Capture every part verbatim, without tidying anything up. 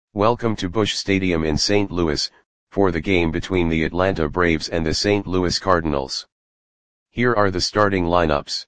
Welcome to Busch Stadium in Saint Louis, for the game between the Atlanta Braves and the Saint Louis Cardinals. Here are the starting lineups.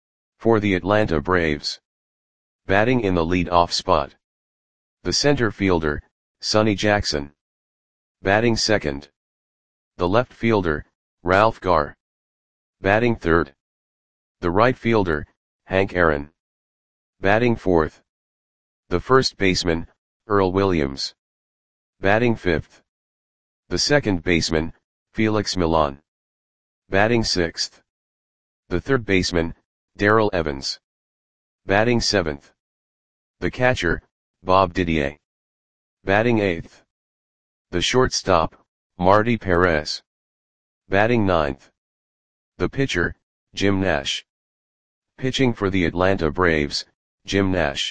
For the Atlanta Braves. Batting in the lead-off spot. The center fielder, Sonny Jackson. Batting second. The left fielder, Ralph Garr. Batting third. The right fielder, Hank Aaron. Batting fourth. The first baseman, Earl Williams. Batting fifth. The second baseman, Felix Millan. Batting sixth. The third baseman, Darrell Evans. Batting seventh. The catcher, Bob Didier. Batting eighth. The shortstop, Marty Perez. Batting ninth. The pitcher, Jim Nash. Pitching for the Atlanta Braves, Jim Nash.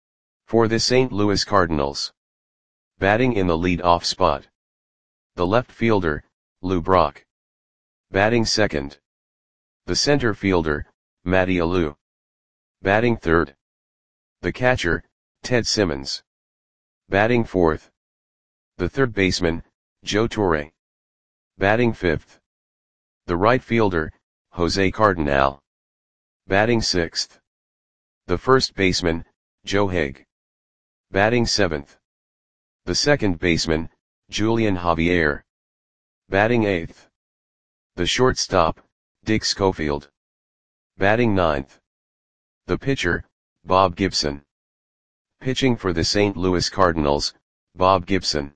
For the Saint Louis Cardinals. Batting in the lead-off spot. The left fielder, Lou Brock. Batting second. The center fielder, Matty Alou. Batting third. The catcher, Ted Simmons. Batting fourth. The third baseman, Joe Torre. Batting fifth. The right fielder, Jose Cardinal. Batting sixth. The first baseman, Joe Haig. Batting seventh. The second baseman, Julian Javier. Batting eighth. The shortstop, Dick Schofield. Batting ninth. The pitcher, Bob Gibson. Pitching for the Saint Louis Cardinals, Bob Gibson.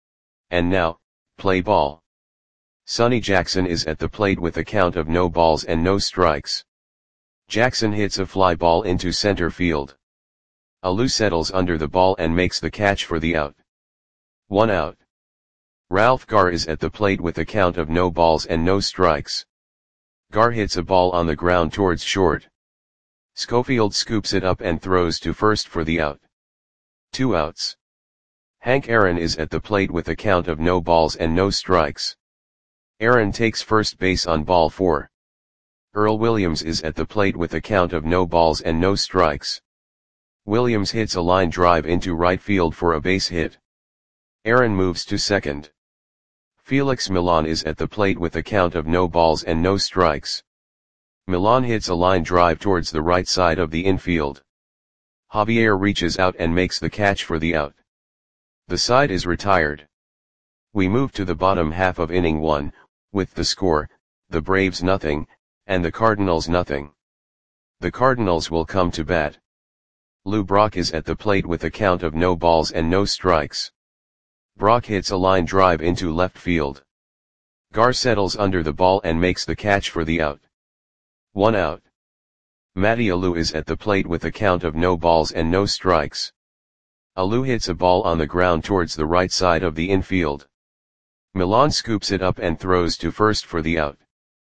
And now, play ball. Sonny Jackson is at the plate with a count of no balls and no strikes. Jackson hits a fly ball into center field. Alou settles under the ball and makes the catch for the out. One out. Ralph Garr is at the plate with a count of no balls and no strikes. Garr hits a ball on the ground towards short. Schofield scoops it up and throws to first for the out. Two outs. Hank Aaron is at the plate with a count of no balls and no strikes. Aaron takes first base on ball four. Earl Williams is at the plate with a count of no balls and no strikes. Williams hits a line drive into right field for a base hit. Aaron moves to second. Felix Millan is at the plate with a count of no balls and no strikes. Millan hits a line drive towards the right side of the infield. Javier reaches out and makes the catch for the out. The side is retired. We move to the bottom half of inning one, with the score, the Braves nothing, and the Cardinals nothing. The Cardinals will come to bat. Lou Brock is at the plate with a count of no balls and no strikes. Brock hits a line drive into left field. Garr settles under the ball and makes the catch for the out. One out. Matty Alou is at the plate with a count of no balls and no strikes. Alou hits a ball on the ground towards the right side of the infield. Millan scoops it up and throws to first for the out.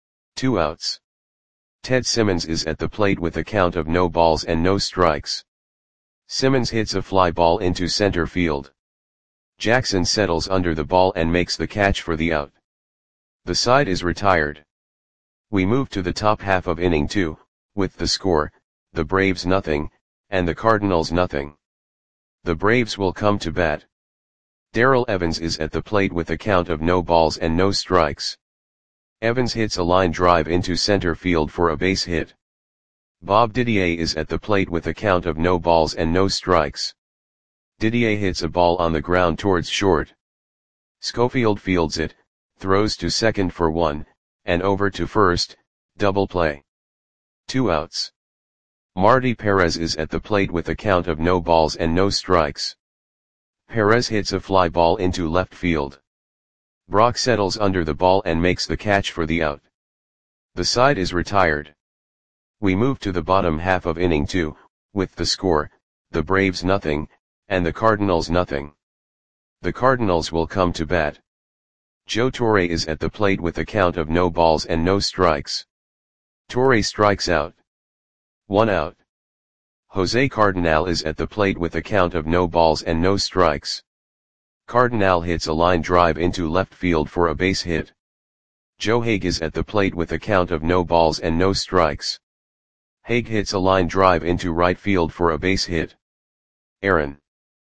Two outs. Ted Simmons is at the plate with a count of no balls and no strikes. Simmons hits a fly ball into center field. Jackson settles under the ball and makes the catch for the out. The side is retired. We move to the top half of inning two, with the score, the Braves nothing, and the Cardinals nothing. The Braves will come to bat. Darrell Evans is at the plate with a count of no balls and no strikes. Evans hits a line drive into center field for a base hit. Bob Didier is at the plate with a count of no balls and no strikes. Didier hits a ball on the ground towards short. Schofield fields it, throws to second for one, and over to first, double play. Two outs. Marty Perez is at the plate with a count of no balls and no strikes. Perez hits a fly ball into left field. Brock settles under the ball and makes the catch for the out. The side is retired. We move to the bottom half of inning two, with the score, the Braves nothing, and the Cardinals nothing. The Cardinals will come to bat. Joe Torre is at the plate with a count of no balls and no strikes. Torre strikes out. One out. Jose Cardinal is at the plate with a count of no balls and no strikes. Cardinal hits a line drive into left field for a base hit. Joe Haig is at the plate with a count of no balls and no strikes. Haig hits a line drive into right field for a base hit. Aaron.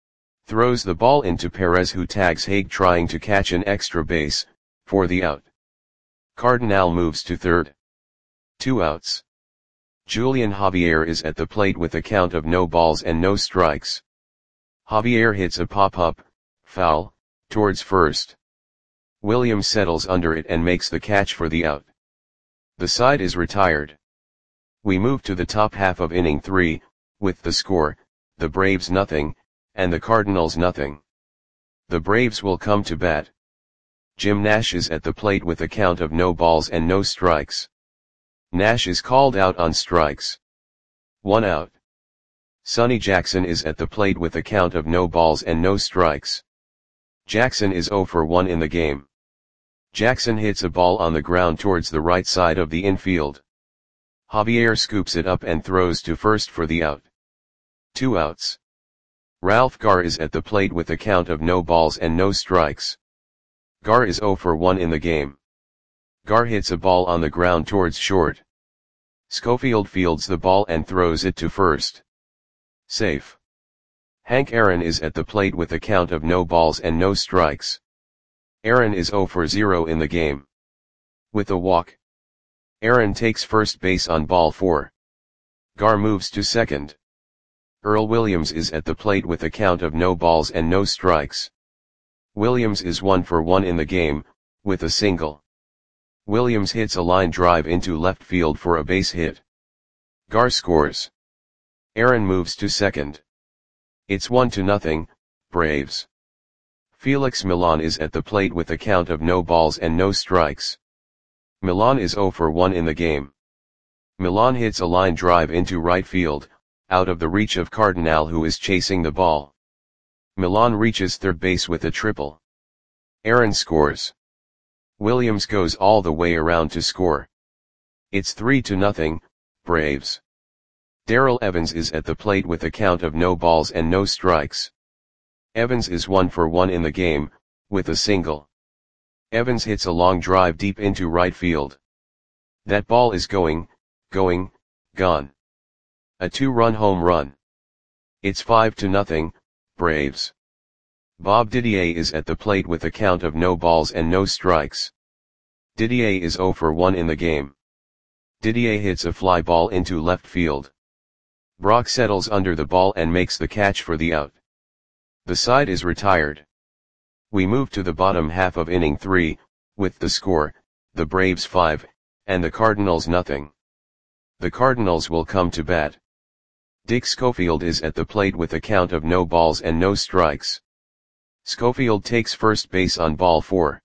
Throws the ball into Perez, who tags Hague, trying to catch an extra base, for the out. Cardinal moves to third. Two outs. Julian Javier is at the plate with a count of no balls and no strikes. Javier hits a pop-up, foul, towards first. Williams settles under it and makes the catch for the out. The side is retired. We move to the top half of inning three, with the score, the Braves nothing, and the Cardinals nothing. The Braves will come to bat. Jim Nash is at the plate with a count of no balls and no strikes. Nash is called out on strikes. One out. Sonny Jackson is at the plate with a count of no balls and no strikes. Jackson is oh for one in the game. Jackson hits a ball on the ground towards the right side of the infield. Javier scoops it up and throws to first for the out. Two outs. Ralph Garr is at the plate with a count of no balls and no strikes. Garr is oh for one in the game. Garr hits a ball on the ground towards short. Schofield fields the ball and throws it to first. Safe. Hank Aaron is at the plate with a count of no balls and no strikes. Aaron is oh for zero in the game. With a walk. Aaron takes first base on ball four. Garr moves to second. Earl Williams is at the plate with a count of no balls and no strikes. Williams is one for one in the game, with a single. Williams hits a line drive into left field for a base hit. Garr scores. Aaron moves to second. It's one to nothing, Braves. Felix Millan is at the plate with a count of no balls and no strikes. Millan is oh for one in the game. Millan hits a line drive into right field, out of the reach of Cardinal, who is chasing the ball. Millan reaches third base with a triple. Aaron scores. Williams goes all the way around to score. It's three to nothing, Braves. Darrell Evans is at the plate with a count of no balls and no strikes. Evans is one for one in the game, with a single. Evans hits a long drive deep into right field. That ball is going, going, gone. A two-run home run. It's five to nothing, Braves. Bob Didier is at the plate with a count of no balls and no strikes. Didier is oh for one in the game. Didier hits a fly ball into left field. Brock settles under the ball and makes the catch for the out. The side is retired. We move to the bottom half of inning three, with the score, the Braves five, and the Cardinals nothing. The Cardinals will come to bat. Dick Schofield is at the plate with a count of no balls and no strikes. Schofield takes first base on ball four.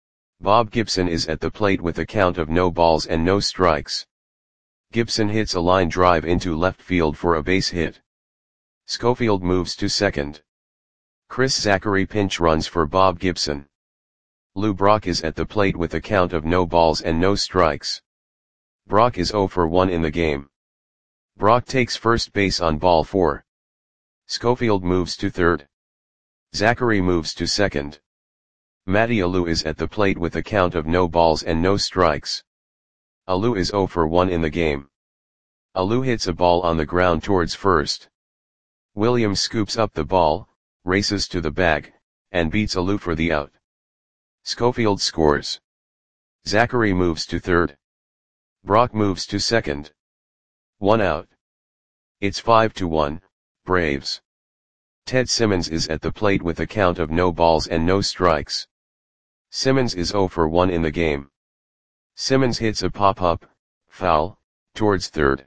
Bob Gibson is at the plate with a count of no balls and no strikes. Gibson hits a line drive into left field for a base hit. Schofield moves to second. Chris Zachary pinch runs for Bob Gibson. Lou Brock is at the plate with a count of no balls and no strikes. Brock is oh for one in the game. Brock takes first base on ball four. Schofield moves to third. Zachary moves to second. Matty Alou is at the plate with a count of no balls and no strikes. Alou is oh for one in the game. Alou hits a ball on the ground towards first. Williams scoops up the ball, races to the bag, and beats Alou for the out. Schofield scores. Zachary moves to third. Brock moves to second. One out. It's five to one, Braves. Ted Simmons is at the plate with a count of no balls and no strikes. Simmons is oh for one in the game. Simmons hits a pop-up, foul, towards third.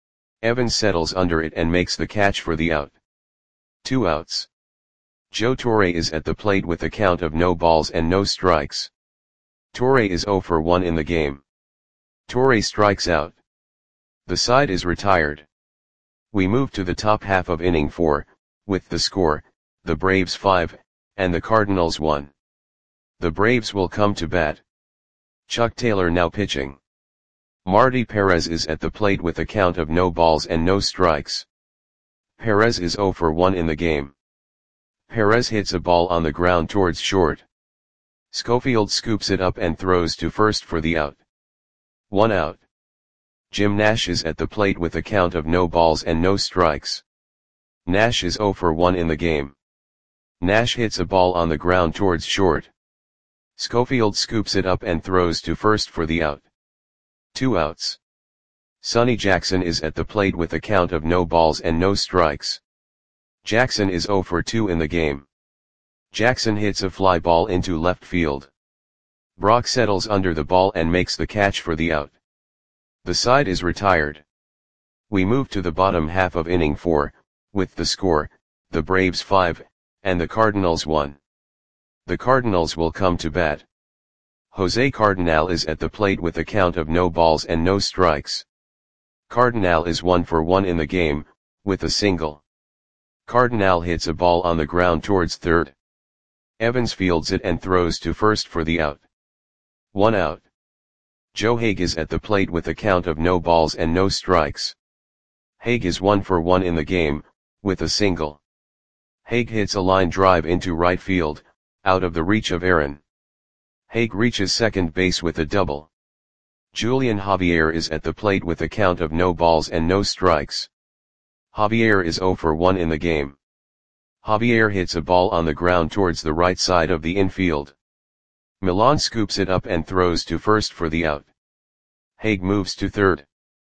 Evans settles under it and makes the catch for the out. Two outs. Joe Torre is at the plate with a count of no balls and no strikes. Torre is oh for one in the game. Torre strikes out. The side is retired. We move to the top half of inning four, with the score, the Braves five, and the Cardinals one. The Braves will come to bat. Chuck Taylor now pitching. Marty Perez is at the plate with a count of no balls and no strikes. Perez is oh for one in the game. Perez hits a ball on the ground towards short. Schofield scoops it up and throws to first for the out. One out. Jim Nash is at the plate with a count of no balls and no strikes. Nash is oh for one in the game. Nash hits a ball on the ground towards short. Schofield scoops it up and throws to first for the out. Two outs. Sonny Jackson is at the plate with a count of no balls and no strikes. Jackson is oh for two in the game. Jackson hits a fly ball into left field. Brock settles under the ball and makes the catch for the out. The side is retired. We move to the bottom half of inning four, with the score, the Braves five, and the Cardinals one. The Cardinals will come to bat. Jose Cardinal is at the plate with a count of no balls and no strikes. Cardinal is one for one in the game, with a single. Cardinal hits a ball on the ground towards third. Evans fields it and throws to first for the out. One out. Joe Hague is at the plate with a count of no balls and no strikes. Hague is one for one in the game, with a single. Hague hits a line drive into right field, out of the reach of Aaron. Hague reaches second base with a double. Julian Javier is at the plate with a count of no balls and no strikes. Javier is oh for one in the game. Javier hits a ball on the ground towards the right side of the infield. Milan scoops it up and throws to first for the out. Hague moves to third.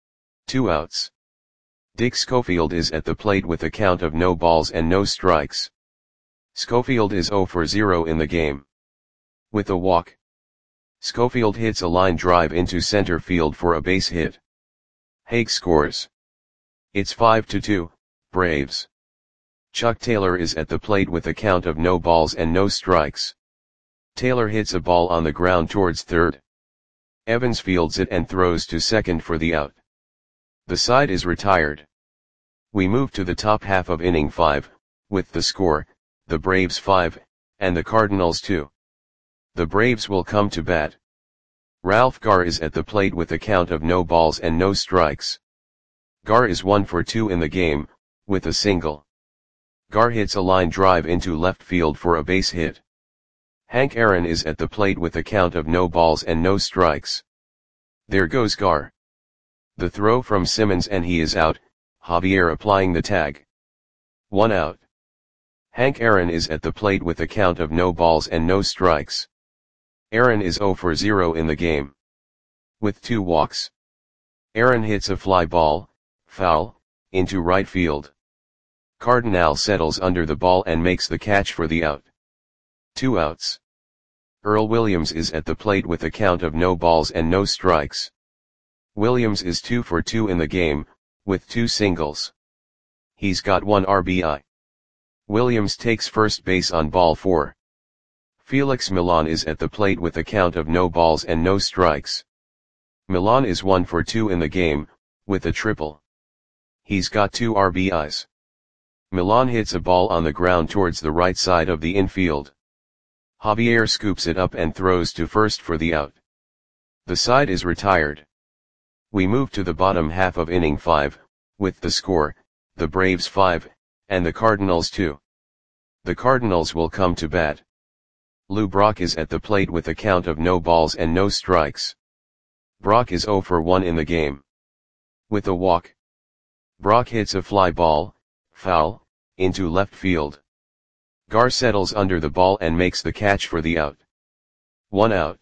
Two outs. Dick Schofield is at the plate with a count of no balls and no strikes. Schofield is oh for zero in the game. With a walk. Schofield hits a line drive into center field for a base hit. Hague scores. It's five to two, Braves. Chuck Taylor is at the plate with a count of no balls and no strikes. Taylor hits a ball on the ground towards third. Evans fields it and throws to second for the out. The side is retired. We move to the top half of inning five, with the score, the Braves five, and the Cardinals two. The Braves will come to bat. Ralph Garr is at the plate with a count of no balls and no strikes. Garr is one for two in the game, with a single. Garr hits a line drive into left field for a base hit. Hank Aaron is at the plate with a count of no balls and no strikes. There goes Garr. The throw from Simmons and he is out, Javier applying the tag. One out. Hank Aaron is at the plate with a count of no balls and no strikes. Aaron is oh for zero in the game. With two walks. Aaron hits a fly ball, foul, into right field. Cardinal settles under the ball and makes the catch for the out. Two outs. Earl Williams is at the plate with a count of no balls and no strikes. Williams is two for two in the game, with two singles. He's got one R B I. Williams takes first base on ball four. Felix Milan is at the plate with a count of no balls and no strikes. Milan is one for two in the game, with a triple. He's got two R B Is. Milan hits a ball on the ground towards the right side of the infield. Javier scoops it up and throws to first for the out. The side is retired. We move to the bottom half of inning five, with the score, the Braves five, and the Cardinals two. The Cardinals will come to bat. Lou Brock is at the plate with a count of no balls and no strikes. Brock is oh for one in the game. With a walk. Brock hits a fly ball, foul, into left field. Garr settles under the ball and makes the catch for the out. One out.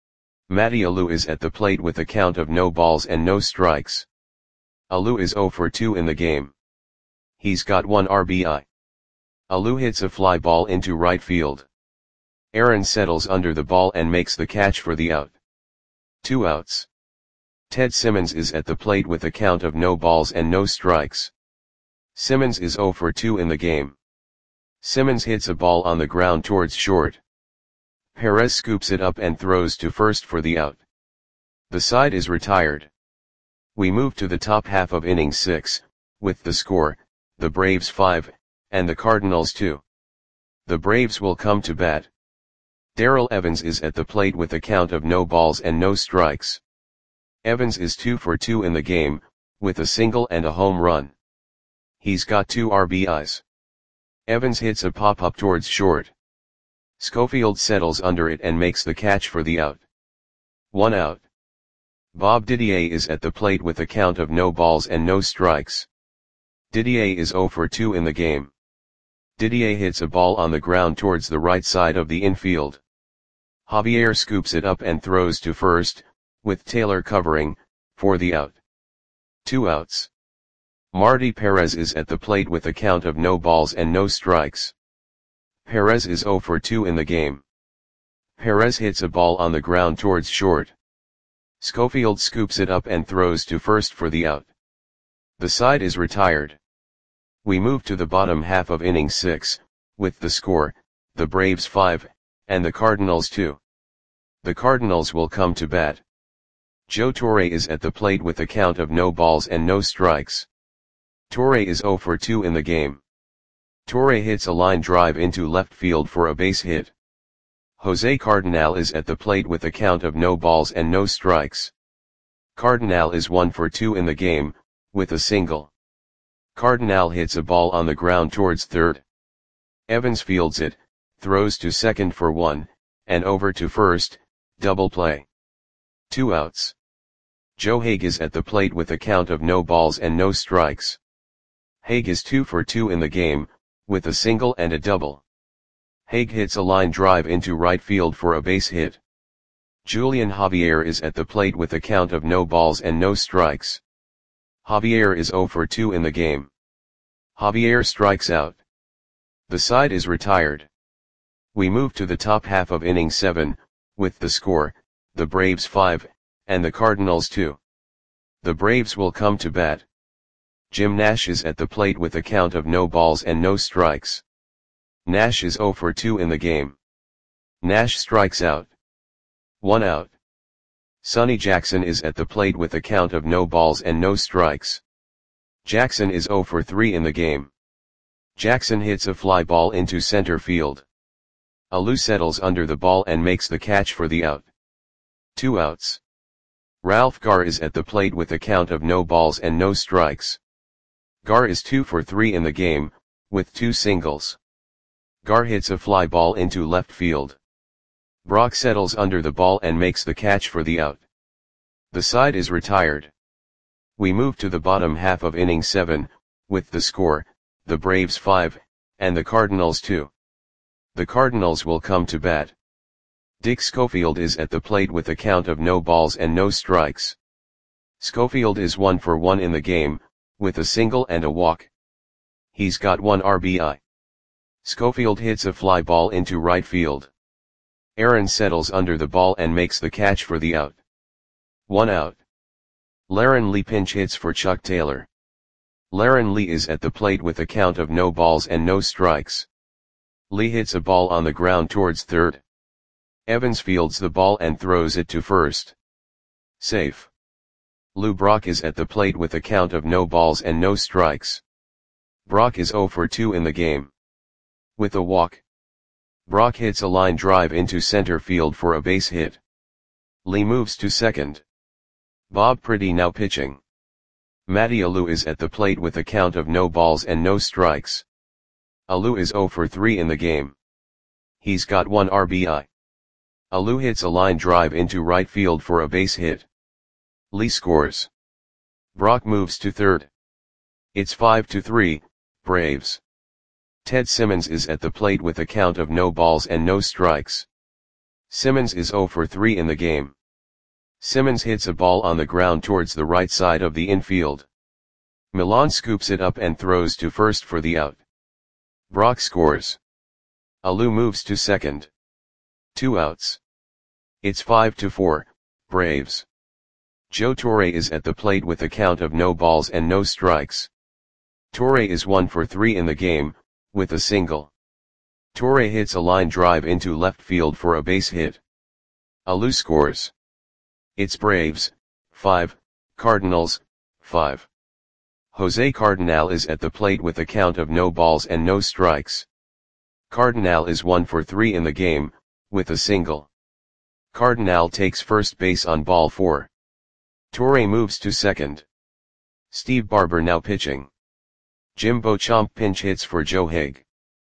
Matty Alou is at the plate with a count of no balls and no strikes. Alou is oh for two in the game. He's got one R B I. Alou hits a fly ball into right field. Aaron settles under the ball and makes the catch for the out. Two outs. Ted Simmons is at the plate with a count of no balls and no strikes. Simmons is oh for two in the game. Simmons hits a ball on the ground towards short. Perez scoops it up and throws to first for the out. The side is retired. We move to the top half of inning six, with the score, the Braves five, and the Cardinals two. The Braves will come to bat. Darrell Evans is at the plate with a count of no balls and no strikes. Evans is two for two in the game, with a single and a home run. He's got two R B Is. Evans hits a pop-up towards short. Schofield settles under it and makes the catch for the out. One out. Bob Didier is at the plate with a count of no balls and no strikes. Didier is oh for two in the game. Didier hits a ball on the ground towards the right side of the infield. Javier scoops it up and throws to first, with Taylor covering, for the out. Two outs. Marty Perez is at the plate with a count of no balls and no strikes. Perez is zero for two in the game. Perez hits a ball on the ground towards short. Schofield scoops it up and throws to first for the out. The side is retired. We move to the bottom half of inning six, with the score, the Braves five, and the Cardinals two. The Cardinals will come to bat. Joe Torre is at the plate with a count of no balls and no strikes. Torre is zero for two in the game. Torre hits a line drive into left field for a base hit. Jose Cardinal is at the plate with a count of no balls and no strikes. Cardinal is one for two in the game, with a single. Cardinal hits a ball on the ground towards third. Evans fields it, throws to second for one, and over to first, double play. Two outs. Joe Hague is at the plate with a count of no balls and no strikes. Hague is two for two in the game, with a single and a double. Hague hits a line drive into right field for a base hit. Julian Javier is at the plate with a count of no balls and no strikes. Javier is zero for two in the game. Javier strikes out. The side is retired. We move to the top half of inning seven, with the score, the Braves five, and the Cardinals two. The Braves will come to bat. Jim Nash is at the plate with a count of no balls and no strikes. Nash is zero for two in the game. Nash strikes out. One out. Sonny Jackson is at the plate with a count of no balls and no strikes. Jackson is zero for three in the game. Jackson hits a fly ball into center field. Alou settles under the ball and makes the catch for the out. Two outs. Ralph Garr is at the plate with a count of no balls and no strikes. Garr is two for three in the game, with two singles. Garr hits a fly ball into left field. Brock settles under the ball and makes the catch for the out. The side is retired. We move to the bottom half of inning seven, with the score, the Braves five, and the Cardinals two. The Cardinals will come to bat. Dick Schofield is at the plate with a count of no balls and no strikes. Schofield is one for one in the game, with a single and a walk. He's got one R B I. Schofield hits a fly ball into right field. Aaron settles under the ball and makes the catch for the out. One out. Laren Lee pinch hits for Chuck Taylor. Laren Lee is at the plate with a count of no balls and no strikes. Lee hits a ball on the ground towards third. Evans fields the ball and throws it to first. Safe. Lou Brock is at the plate with a count of no balls and no strikes. Brock is zero for two in the game. With a walk. Brock hits a line drive into center field for a base hit. Lee moves to second. Bob Priddy now pitching. Matty Alou is at the plate with a count of no balls and no strikes. Alou is zero for three in the game. He's got one R B I. Alou hits a line drive into right field for a base hit. Lee scores. Brock moves to third. It's five to three, Braves. Ted Simmons is at the plate with a count of no balls and no strikes. Simmons is zero for three in the game. Simmons hits a ball on the ground towards the right side of the infield. Milan scoops it up and throws to first for the out. Brock scores. Alou moves to second. Two outs. It's five to four, Braves. Joe Torre is at the plate with a count of no balls and no strikes. Torre is one for three in the game, with a single. Torre hits a line drive into left field for a base hit. Alou scores. It's Braves, five, Cardinals, five. Jose Cardinal is at the plate with a count of no balls and no strikes. Cardinal is one for three in the game, with a single. Cardinal takes first base on ball four. Torre moves to second. Steve Barber now pitching. Jim Beauchamp pinch hits for Joe Hague.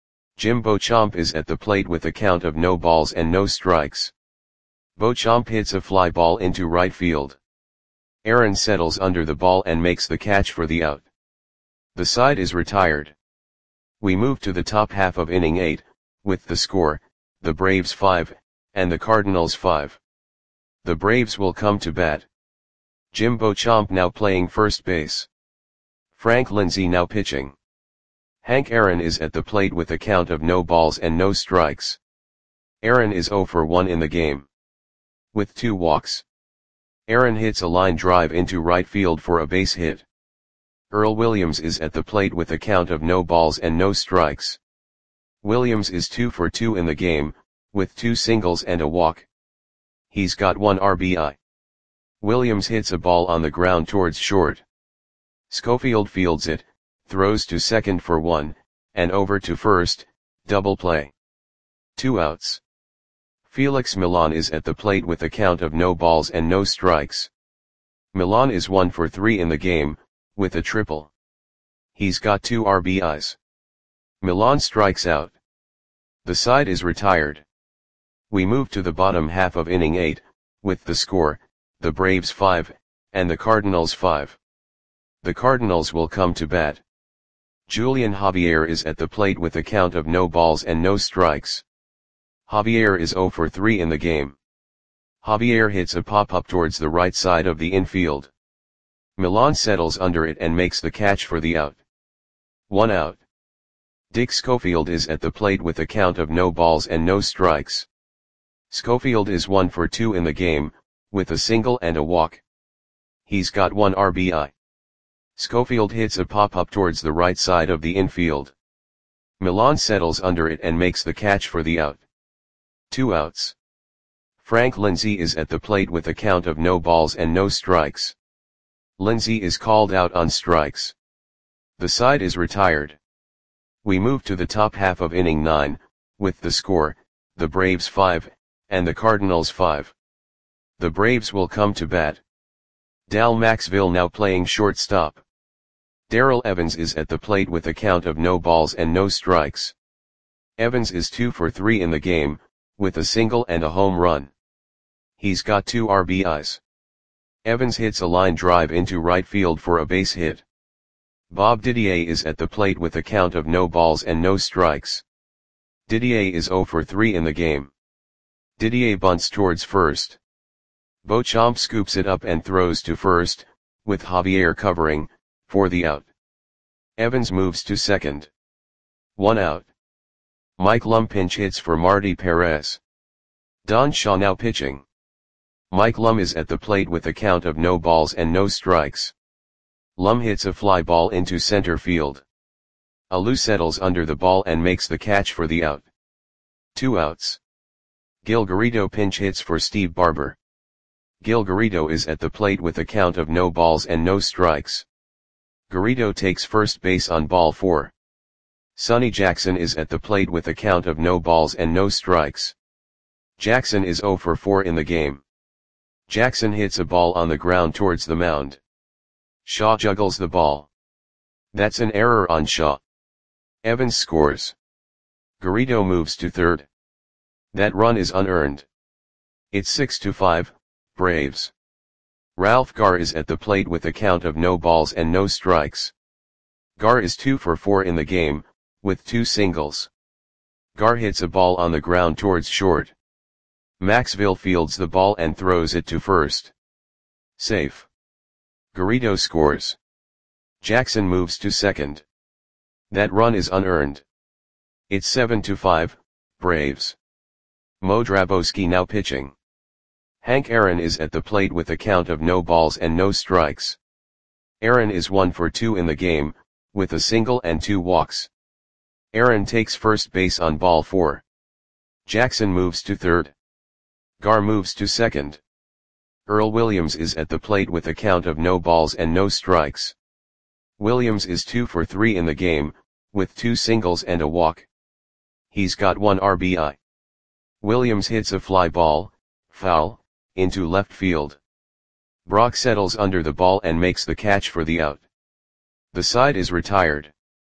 Jim Beauchamp is at the plate with a count of no balls and no strikes. Beauchamp hits a fly ball into right field. Aaron settles under the ball and makes the catch for the out. The side is retired. We move to the top half of inning eight, with the score, the Braves five, and the Cardinals five. The Braves will come to bat. Jim Beauchamp now playing first base. Frank Lindsay now pitching. Hank Aaron is at the plate with a count of no balls and no strikes. Aaron is oh for one in the game, with two walks. Aaron hits a line drive into right field for a base hit. Earl Williams is at the plate with a count of no balls and no strikes. Williams is two for two in the game, with two singles and a walk. He's got one R B I. Williams hits a ball on the ground towards short. Schofield fields it, throws to second for one, and over to first, double play. Two outs. Felix Millan is at the plate with a count of no balls and no strikes. Millan is one for three in the game, with a triple. He's got two R B Is. Millan strikes out. The side is retired. We move to the bottom half of inning eight, with the score, the Braves five, and the Cardinals five. The Cardinals will come to bat. Julian Javier is at the plate with a count of no balls and no strikes. Javier is oh for three in the game. Javier hits a pop-up towards the right side of the infield. Millan settles under it and makes the catch for the out. One out. Dick Schofield is at the plate with a count of no balls and no strikes. Schofield is one for two in the game, with a single and a walk. He's got one R B I. Schofield hits a pop-up towards the right side of the infield. Millan settles under it and makes the catch for the out. Two outs. Frank Lindsay is at the plate with a count of no balls and no strikes. Lindsay is called out on strikes. The side is retired. We move to the top half of inning nine, with the score, the Braves five, and the Cardinals five. The Braves will come to bat. Dal Maxville now playing shortstop. Darrell Evans is at the plate with a count of no balls and no strikes. Evans is two for three in the game, with a single and a home run. He's got two R B Is. Evans hits a line drive into right field for a base hit. Bob Didier is at the plate with a count of no balls and no strikes. Didier is oh for three in the game. Didier bunts towards first. Beauchamp scoops it up and throws to first, with Javier covering, for the out. Evans moves to second. One out. Mike Lum pinch hits for Marty Perez. Don Shaw now pitching. Mike Lum is at the plate with a count of no balls and no strikes. Lum hits a fly ball into center field. Alou settles under the ball and makes the catch for the out. Two outs. Gil Garrido pinch hits for Steve Barber. Gil Garrido is at the plate with a count of no balls and no strikes. Garrido takes first base on ball four. Sonny Jackson is at the plate with a count of no balls and no strikes. Jackson is oh for four in the game. Jackson hits a ball on the ground towards the mound. Shaw juggles the ball. That's an error on Shaw. Evans scores. Garrido moves to third. That run is unearned. It's six to five, Braves. Ralph Garr is at the plate with a count of no balls and no strikes. Garr is two for four in the game, with two singles. Garr hits a ball on the ground towards short. Maxville fields the ball and throws it to first. Safe. Garrido scores. Jackson moves to second. That run is unearned. It's seven to five, Braves. Mo Drabowski now pitching. Hank Aaron is at the plate with a count of no balls and no strikes. Aaron is one for two in the game, with a single and two walks. Aaron takes first base on ball four. Jackson moves to third. Garr moves to second. Earl Williams is at the plate with a count of no balls and no strikes. Williams is two for three in the game, with two singles and a walk. He's got one R B I. Williams hits a fly ball, foul, into left field. Brock settles under the ball and makes the catch for the out. The side is retired.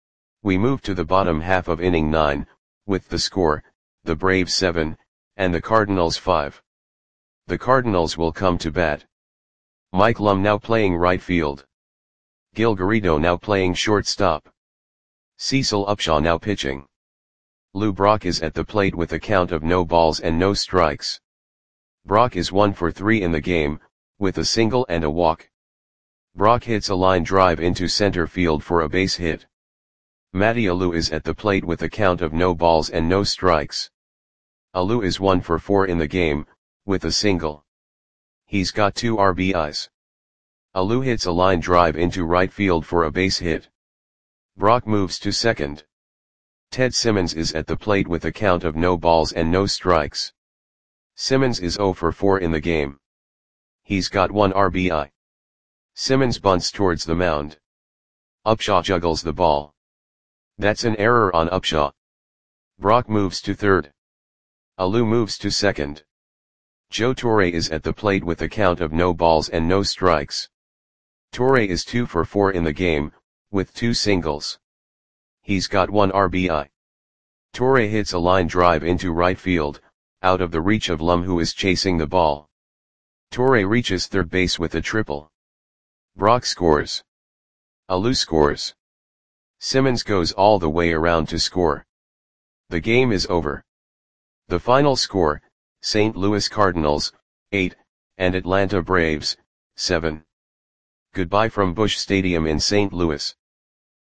We move to the bottom half of inning nine, with the score, the Braves seven, and the Cardinals five. The Cardinals will come to bat. Mike Lum now playing right field. Gil Garrido now playing shortstop. Cecil Upshaw now pitching. Lou Brock is at the plate with a count of no balls and no strikes. Brock is one for three in the game, with a single and a walk. Brock hits a line drive into center field for a base hit. Matty Alou is at the plate with a count of no balls and no strikes. Alou is one for four in the game, with a single. He's got two R B Is. Alou hits a line drive into right field for a base hit. Brock moves to second. Ted Simmons is at the plate with a count of no balls and no strikes. Simmons is zero for four in the game. He's got one R B I. Simmons bunts towards the mound. Upshaw juggles the ball. That's an error on Upshaw. Brock moves to third. Alou moves to second. Joe Torre is at the plate with a count of no balls and no strikes. Torre is two for four in the game, with two singles. He's got one R B I. Torre hits a line drive into right field, out of the reach of Lum, who is chasing the ball. Torre reaches third base with a triple. Brock scores. Alou scores. Simmons goes all the way around to score. The game is over. The final score, Saint Louis Cardinals, eight, and Atlanta Braves, seven. Goodbye from Busch Stadium in Saint Louis.